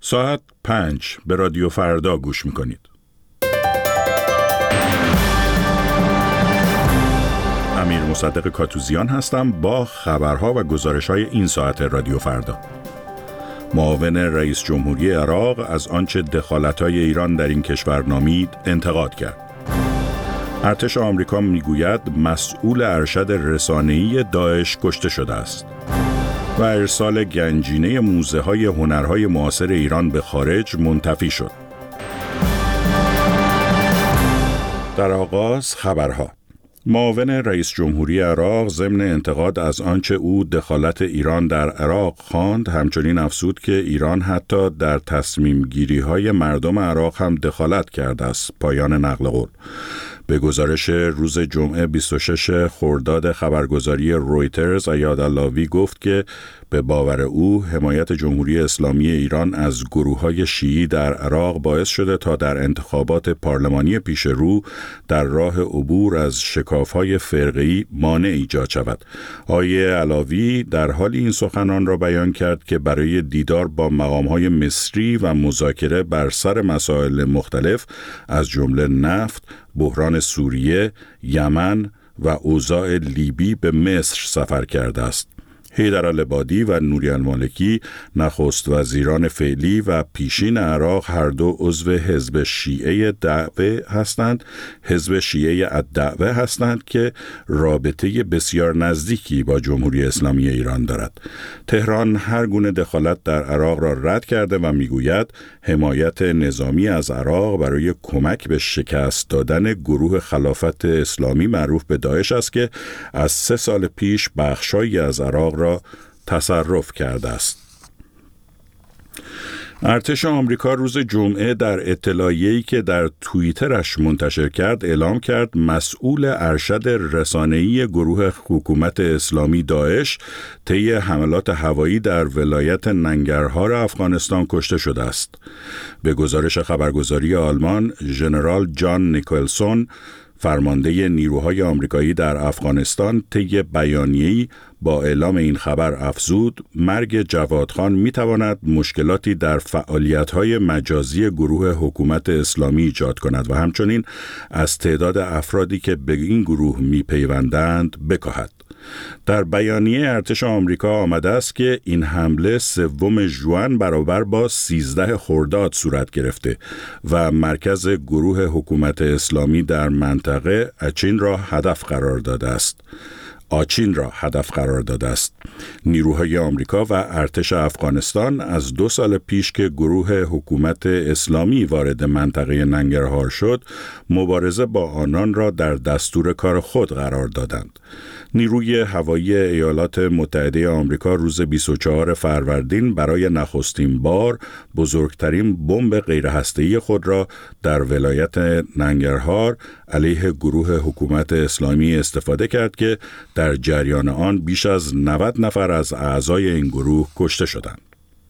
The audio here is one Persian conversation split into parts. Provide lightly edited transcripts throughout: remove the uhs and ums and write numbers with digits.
ساعت 5 به رادیو فردا گوش میکنید. امیر مصدق کاتوزیان هستم با خبرها و گزارش‌های این ساعت رادیو فردا. معاون رئیس جمهوری عراق از آنچه دخالت‌های ایران در این کشور نامید انتقاد کرد. ارتش آمریکا میگوید مسئول ارشد رسانه‌ای داعش کشته شده است. و ارسال گنجینه موزه‌های هنرهای معاصر ایران به خارج منتفی شد. در آغاز خبرها. معاون رئیس جمهوری عراق ضمن انتقاد از آنچه او دخالت ایران در عراق خواند، همچنین افزود که ایران حتی در تصمیم گیری های مردم عراق هم دخالت کرده است. پایان نقل قول. به گزارش روز جمعه 26 خرداد خبرگزاری رویترز، ایاداللهی گفت که به باور او حمایت جمهوری اسلامی ایران از گروه‌های شیعی در عراق باعث شده تا در انتخابات پارلمانی پیش رو در راه عبور از شکاف‌های فرقه‌ای مانع ایجاد شود. آقای علاوی در حال این سخنان را بیان کرد که برای دیدار با مقام‌های مصری و مذاکره بر سر مسائل مختلف از جمله نفت، بحران سوریه، یمن و اوضاع لیبی به مصر سفر کرده است. حیدرالعبادی و نوری المالکی نخست وزیران فعلی و پیشین عراق هر دو عضو حزب شیعه دعوه هستند. حزب شیعه الدعوه هستند که رابطه بسیار نزدیکی با جمهوری اسلامی ایران دارد. تهران هر گونه دخالت در عراق را رد کرده و میگوید حمایت نظامی از عراق برای کمک به شکست دادن گروه خلافت اسلامی معروف به داعش است که از 3 سال پیش بخشایی از عراق را تصرف کرده است. ارتش آمریکا روز جمعه در اطلاعیه‌ای که در توییترش منتشر کرد اعلام کرد مسئول ارشد رسانه‌ای گروه حکومت اسلامی داعش طی حملات هوایی در ولایت ننگرهار افغانستان کشته شده است. به گزارش خبرگزاری آلمان، ژنرال جان نیکلسون، فرمانده نیروهای آمریکایی در افغانستان، طی بیانیه‌ای با اعلام این خبر افزود مرگ جواد خان می‌تواند مشکلاتی در فعالیت‌های مجازی گروه حکومت اسلامی ایجاد کند و همچنین از تعداد افرادی که به این گروه می‌پیوندند بکاهد. در بیانیه ارتش آمریکا آمده است که این حمله 3 ژوئن برابر با 13 خرداد صورت گرفته و مرکز گروه حکومت اسلامی در منطقه آچین را هدف قرار داده است. نیروهای آمریکا و ارتش افغانستان از 2 سال پیش که گروه حکومت اسلامی وارد منطقه ننگرهار شد، مبارزه با آنان را در دستور کار خود قرار دادند. نیروی هوایی ایالات متحده آمریکا روز 24 فروردین برای نخستین بار بزرگترین بمب غیرهسته‌ای خود را در ولایت ننگرهار علیه گروه حکومت اسلامی استفاده کرد که در جریان آن بیش از 90 نفر از اعضای این گروه کشته شدند.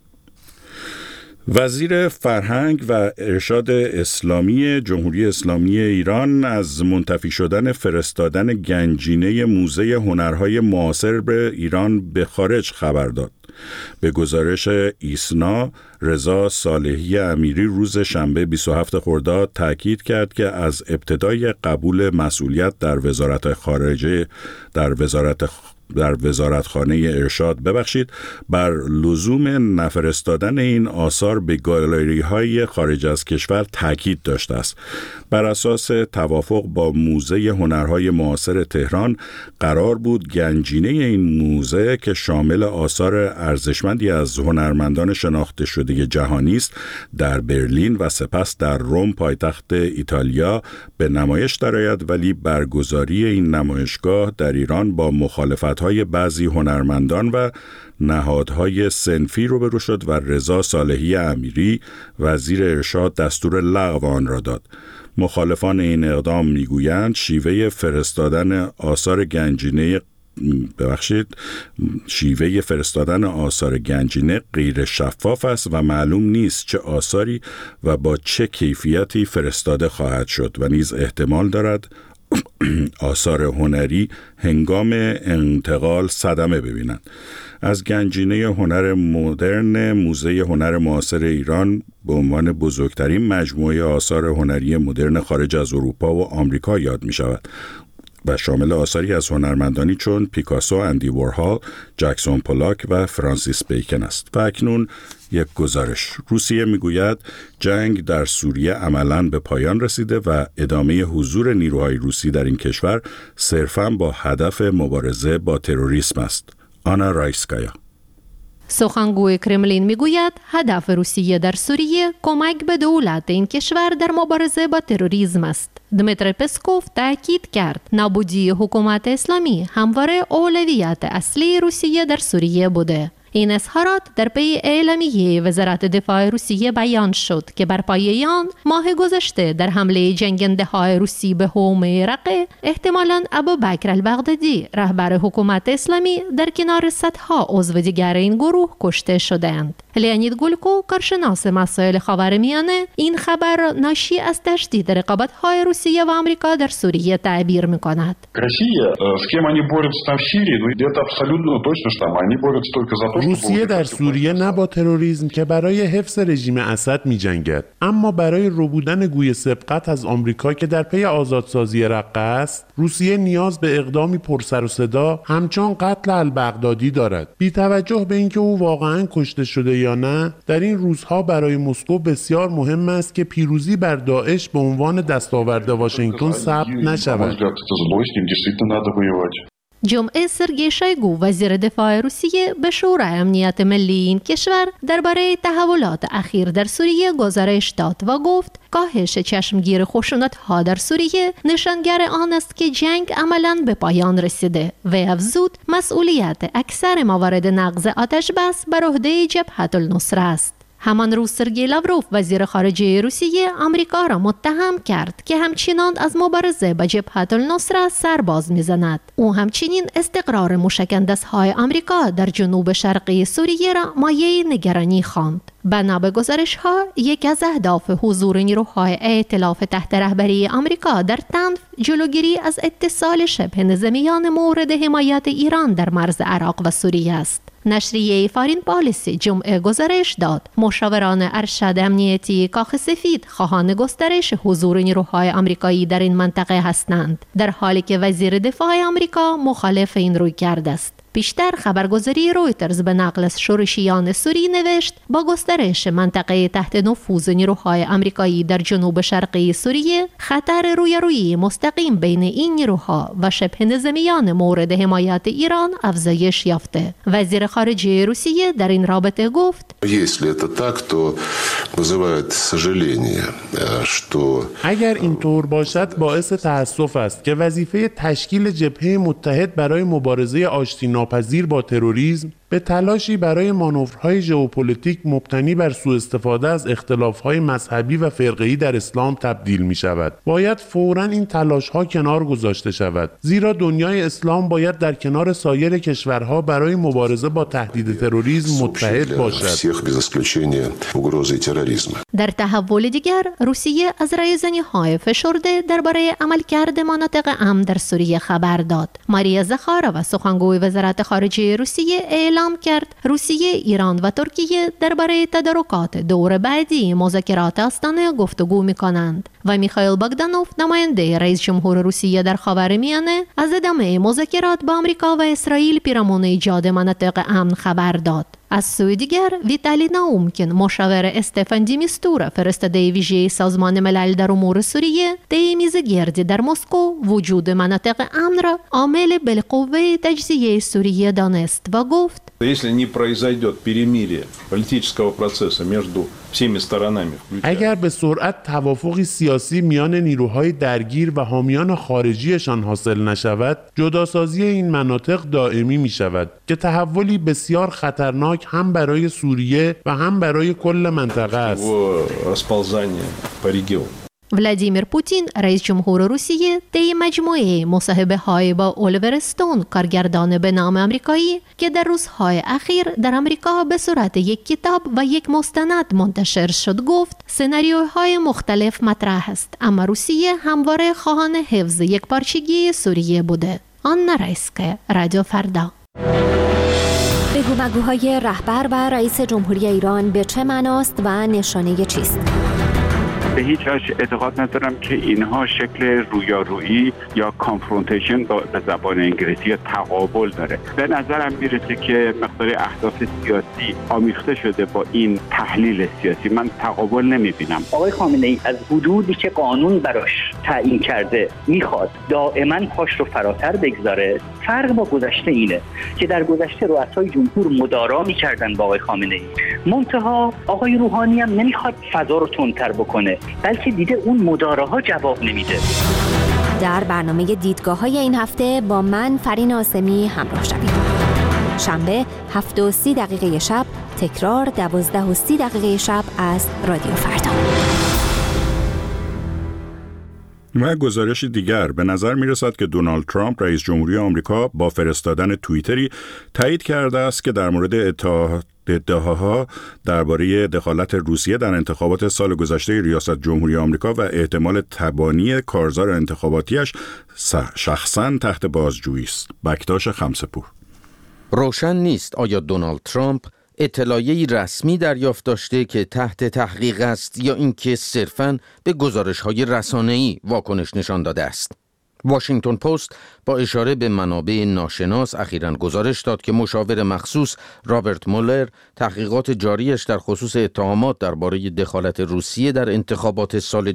وزیر فرهنگ و ارشاد اسلامی جمهوری اسلامی ایران از منتفی شدن فرستادن گنجینه موزه هنرهای معاصر به ایران به خارج خبر داد. به گزارش ایسنا، رضا صالحی امیری روز شنبه 27 خرداد تاکید کرد که از ابتدای قبول مسئولیت در وزارت خارجه در وزارتخانه ارشاد بر لزوم نفرستادن این آثار به گالری‌های خارج از کشور تاکید داشته است. بر اساس توافق با موزه هنرهای معاصر تهران قرار بود گنجینه این موزه که شامل آثار ارزشمندی از هنرمندان شناخته شده جهانی است در برلین و سپس در روم پایتخت ایتالیا به نمایش درآید، ولی برگزاری این نمایشگاه در ایران با مخالفت‌های بعضی هنرمندان و نهادهای صنفی روبرو شد و رضا صالحی امیری وزیر ارشاد دستور لغو آن را داد. مخالفان این اقدام میگویند شیوه فرستادن آثار گنجینه غیر شفاف است و معلوم نیست چه آثاری و با چه کیفیتی فرستاده خواهد شد و نیز احتمال دارد آثار هنری هنگام انتقال صدمه ببینند. از گنجینه هنر مدرن موزه هنر معاصر ایران به عنوان بزرگترین مجموعه آثار هنری مدرن خارج از اروپا و آمریکا یاد می شود و شامل آثاری از هنرمندانی چون پیکاسو، اندی وارهال، جکسون پولاک و فرانسیس بیکن است. و اکنون یک گزارش. روسیه میگوید جنگ در سوریه عملاً به پایان رسیده و ادامه حضور نیروهای روسی در این کشور صرفاً با هدف مبارزه با تروریسم است. آنا رایسکایا. سخنگوی کرملین میگوید هدف روسیه در سوریه کمک به دولت این کشور در مبارزه با تروریسم است. دمیتری پسکوف تاکید کرد نابودی حکومت اسلامی همواره اولویت اصلی روسیه در سوریه بوده. این اظهارات در پی اعلامیه وزارت دفاع روسیه بیان شد که بر پایه آن ماه گذشته در حمله جنگنده‌های روسی به حومه رقه احتمالاً ابوبکر البغدادی رهبر حکومت اسلامی در کنار صدها عضو دیگر این گروه کشته شدند. لئونید گولکو کارشناس مسائل خاورمیانه این خبر ناشی از تشدید رقابت‌های روسیه و آمریکا در سوریه تعبیر می‌کند. روسیه در سوریه نه با تروریسم که برای حفظ رژیم اسد می‌جنگد، اما برای ربودن گوی سبقت از آمریکا که در پی آزادسازی رقه است. روسیه نیاز به اقدامی پرسر و صدا همچون قتل البغدادی دارد. بی توجه به اینکه او واقعاً کشته شده یا نه، در این روزها برای مسکو بسیار مهم است که پیروزی بر داعش به عنوان دستاورد واشنگتن ثبت نشود. جمعه سرگئی شویگو وزیر دفاع روسیه به شورای امنیت ملی این کشور درباره تحولات اخیر در سوریه گزارش داد و گفت کاهش چشمگیر خشونت‌ها در سوریه نشانگر آن است که جنگ عملاً به پایان رسیده و افزود مسئولیت اکثر موارد نقض آتش بس بر عهده جبهة النصره است. همان روز سرگئی لاوروف وزیر خارجه روسیه آمریکا را متهم کرد که همچنان از مبارزه با جبهة النصره سرباز می‌زند. او همچنین استقرار موشک‌اندازهای آمریکا در جنوب شرقی سوریه را مایه نگرانی خواند. بنا به گزارش‌ها یکی از اهداف حضور نیروهای ائتلاف تحت رهبری آمریکا در طنف جلوگیری از اتصال شبه نظامیان مورد حمایت ایران در مرز عراق و سوریه است. نشریه فارین پالیسی جمعه گزارش داد مشاوران ارشد امنیتی کاخ سفید خواهان گسترش حضور نیروهای آمریکایی در این منطقه هستند، در حالی که وزیر دفاع آمریکا مخالف این رویکرد است. پیشتر خبرگزاری رویترز به نقل از شورشیان سوری نوشت با گسترش منطقه تحت نفوذ نیروهای آمریکایی در جنوب شرقی سوریه خطر رویارویی مستقیم بین این نیروها و شبه نظامیان مورد حمایت ایران افزایش یافته. وزیر خارجه روسیه در این رابطه گفت اگر اینطور باشد باعث تأسف است که وظیفه تشکیل جبهه متحد برای مبارزه آشتی ناپذیر با تروریسم به تلاشی برای مانورهای ژئوپلیتیک مبتنی بر سوء استفاده از اختلافهای مذهبی و فرقه‌ای در اسلام تبدیل می شود. باید فوراً این تلاشها کنار گذاشته شود، زیرا دنیای اسلام باید در کنار سایر کشورها برای مبارزه با تهدید تروریسم متحد باشد. در تحول دیگر روسیه از رایزنی‌های فشرده درباره عملکرد مناطق امن در سوریه خبر داد. ماریا زخارova سخنگوی وزارت خارجه روسیه اعلام کرد روسیه، ایران و ترکیه درباره تدارکات دور بعدی مذاکرات آستانه گفتگو می‌کنند و میخائیل باگدانوف نماینده رئیس جمهور روسیه در خاورمیانه از ادامه مذاکرات با آمریکا و اسرائیل پیرامون ایجاد مناطق امن خبر داد. از سوی دیگر ویتالی ناومکین مشاور استفان دی میستورا فرستاده ویژه سازمان ملل در امور سوریه طی میزگردی در مسکو وجود مناطق امن را عامل بالقوه تجزیه سوریه دانست و گفت Если не произойдет перемирие политического процесса между всеми сторонами. اگر به سرعت توافقی سیاسی میان نیروهای درگیر و حامیان خارجیشان حاصل نشود، جداسازی این مناطق دائمی می شود که تحولی بسیار خطرناک هم برای سوریه و هم برای کل منطقه است. ولادیمیر پوتین رئیس جمهور روسیه طی مجموعه مصاحبه‌های با الیور استون کارگردان به نام آمریکایی که در روزهای اخیر در آمریکا به صورت یک کتاب و یک مستند منتشر شد گفت سناریوهای مختلف مطرح است، اما روسیه همواره خواهان حفظ یکپارچگی سوریه بوده. آنا رایسکایا، رادیو فردا. به گفتگو مگوهای رهبر و رئیس جمهوری ایران به چه معناست و نشانه چیست؟ به هیچ وجه اعتقاد ندارم که اینها شکل رویارویی یا کانفرونتیشن به زبان انگلیسی یا تقابل داره. به نظرم میرسه که مقدار اهداف سیاسی آمیخته شده با این تحلیل سیاسی. من تقابل نمیبینم. آقای خامنه‌ای از حدودی که قانون براش تعیین کرده میخواد دائما پاش رو فراتر بگذاره. فرق با گذشته اینه که در گذشته رؤسای جمهور مدارا میکردن با آقای خامنه‌ای، منتها آقای روحانی هم نمیخواد فضا رو تندتر بکنه، بلکه دیده اون مداراها جواب نمیده. در برنامه دیدگاه‌های این هفته با من فرین آسمی همراه شوید. شنبه 7:30 شب، تکرار 12:30 شب از رادیو فردا. و گزارش دیگر، به نظر می رسد که دونالد ترامپ رئیس جمهوری آمریکا با فرستادن توییتری تایید کرده است که در مورد ادعاها درباره دخالت روسیه در انتخابات سال گذشته ریاست جمهوری آمریکا و احتمال تبانی کارزار انتخاباتیش شخصاً تحت بازجویی است. بکتاش خمسه‌پور. روشن نیست آیا دونالد ترامپ اطلاعیه‌ای رسمی دریافت داشته که تحت تحقیق است یا اینکه صرفاً به گزارش‌های رسانه‌ای واکنش نشان داده است. واشنگتن پست با اشاره به منابع ناشناس اخیراً گزارش داد که مشاور مخصوص رابرت مولر تحقیقات جاریش در خصوص اتهامات درباره دخالت روسیه در انتخابات سال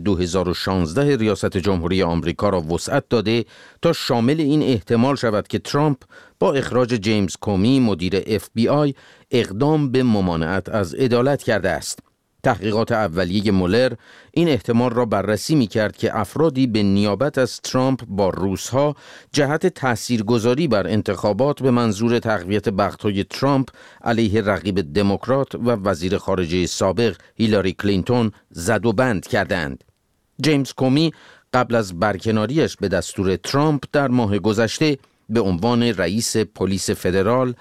2016 ریاست جمهوری آمریکا را وسعت داده تا شامل این احتمال شود که ترامپ با اخراج جیمز کومی مدیر FBI اقدام به ممانعت از عدالت کرده است. تحقیقات اولیه مولر این احتمال را بررسی می‌کرد که افرادی به نیابت از ترامپ با روس‌ها جهت تاثیرگذاری بر انتخابات به منظور تقویت بخت‌های ترامپ علیه رقیب دموکرات و وزیر خارجه سابق هیلاری کلینتون زد و بند کردند. جیمز کومی قبل از برکناریش به دستور ترامپ در ماه گذشته به عنوان رئیس پلیس فدرال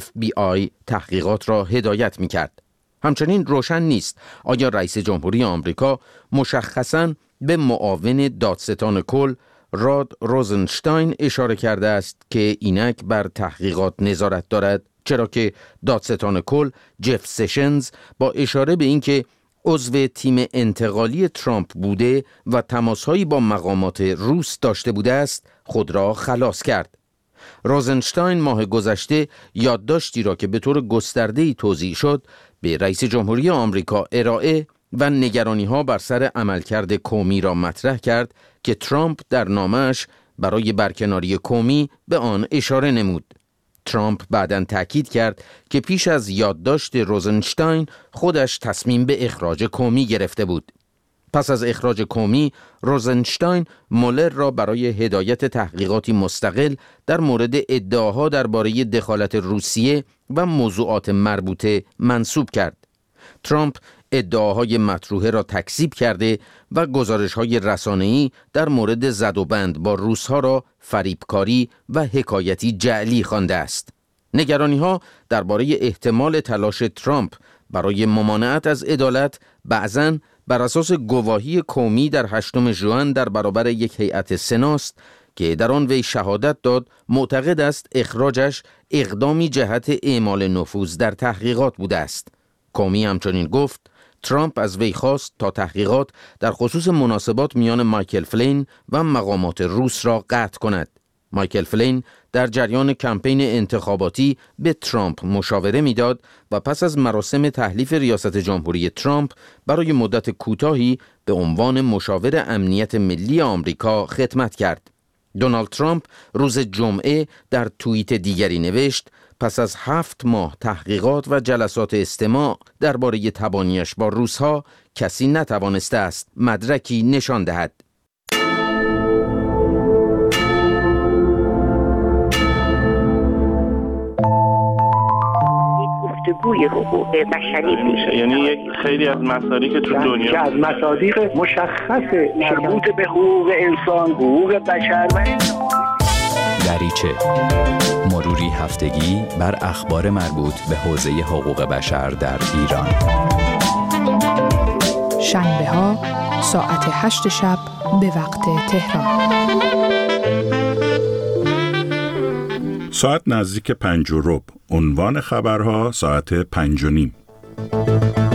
FBI تحقیقات را هدایت می‌کرد. همچنین روشن نیست آیا رئیس جمهوری آمریکا مشخصاً به معاون دادستان کل راد روزنشتاین اشاره کرده است که اینک بر تحقیقات نظارت دارد، چرا که دادستان کل جف سشنز با اشاره به اینکه عضو تیم انتقالی ترامپ بوده و تماسهایی با مقامات روس داشته بوده است خود را خلاص کرد. روزنشتاین ماه گذشته یادداشتی را که به طور گسترده‌ای توزیع شد به رئیس جمهوری آمریکا ارائه و نگرانی‌ها بر سر عملکرد کومی را مطرح کرد که ترامپ در نامه‌اش برای برکناری کومی به آن اشاره نمود. ترامپ بعداً تأکید کرد که پیش از یادداشت روزنشتاین خودش تصمیم به اخراج کومی گرفته بود. پس از اخراج کومی، روزنشتاین مولر را برای هدایت تحقیقاتی مستقل در مورد ادعاها درباره دخالت روسیه و موضوعات مربوطه منصوب کرد. ترامپ ادعاهای مطروحه را تکذیب کرده و گزارش‌های رسانه‌ای در مورد زد و بند با روس‌ها را فریبکاری و حکایتی جعلی خوانده است. نگرانی‌ها درباره احتمال تلاش ترامپ برای ممانعت از عدالت بعضاً بر اساس گواهی کومی در 8 ژوئن در برابر یک هیئت سناست که در آن وی شهادت داد معتقد است اخراجش اقدامی جهت اعمال نفوذ در تحقیقات بوده است. کومی همچنین گفت ترامپ از وی خواست تا تحقیقات در خصوص مناسبات میان مایکل فلین و مقامات روس را قطع کند. مایکل فلین در جریان کمپین انتخاباتی به ترامپ مشاوره میداد و پس از مراسم تحلیف ریاست جمهوری ترامپ برای مدت کوتاهی به عنوان مشاور امنیت ملی آمریکا خدمت کرد. دونالد ترامپ روز جمعه در توییت دیگری نوشت پس از 7 ماه تحقیقات و جلسات استماع درباره تبانیش با روس‌ها کسی نتوانسته است مدرکی نشان دهد. گفتگوی حقوق بشری میشه، یعنی یک خیلی از مصادیق که تو دنیا از مصادیق مشخص مربوط به حقوق انسان، حقوق بشر و دریچه مروری هفتگی بر اخبار مربوط به حوزه حقوق بشر در ایران. شنبه ها ساعت 8 شب به وقت تهران. ساعت نزدیک 5:15. عنوان خبرها ساعت 5:30.